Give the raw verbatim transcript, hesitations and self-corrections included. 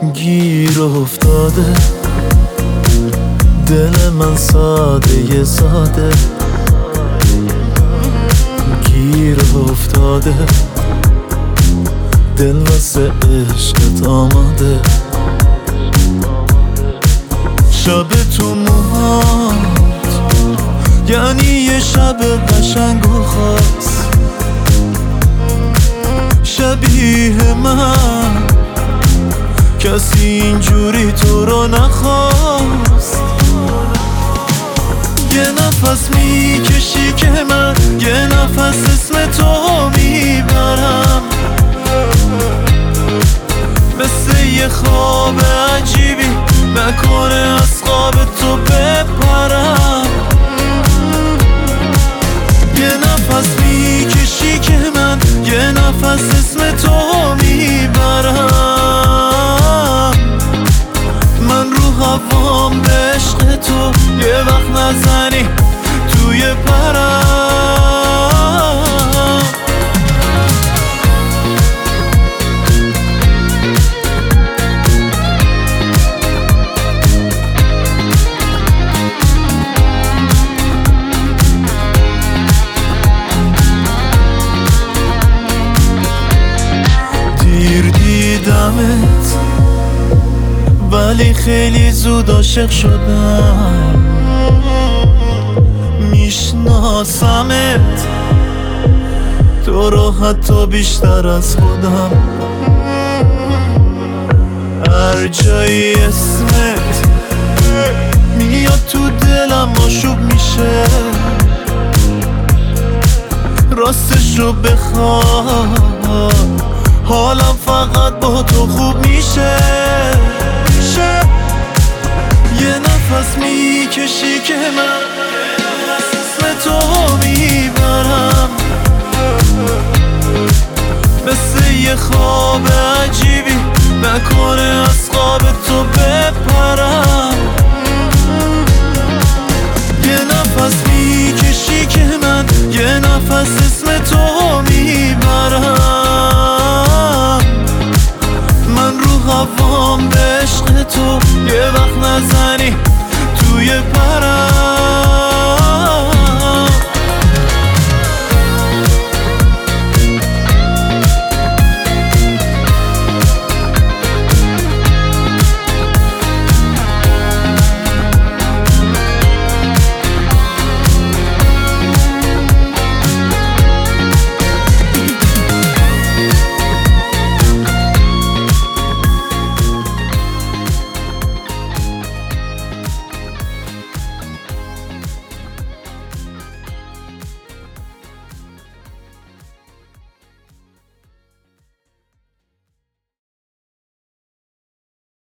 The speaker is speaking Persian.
گیر افتاده دل من ساده ساده، گیر افتاده دل واسه عشقت آماده. شب تو موهات یعنی یه شب قشنگ و خاص، شبیه من کسی اینجوری تو رو نخواست. یه نفس میکشی که من یه نفس اسم تو میبرم، مثل یه خواب عجیبی نکنه از خواب تو بپرم. یه نفس میکشی که من یه نفس اسم تو میبرم، من رو هوام به عشق تو یه وقت نزنی توی پرم. دیر دیدمت ولی خیلی زود عاشق شدم، میشناسمت تو رو حتی بیشتر از خودم. هر جایی اسمت میاد تو دلم آشوب میشه، راستشو بخواه حالم فقط با تو خوب میشه. یه نفس میکشی که من اسم تو میبرم، مثل یه خواب عجیبی نکنه از خواب تو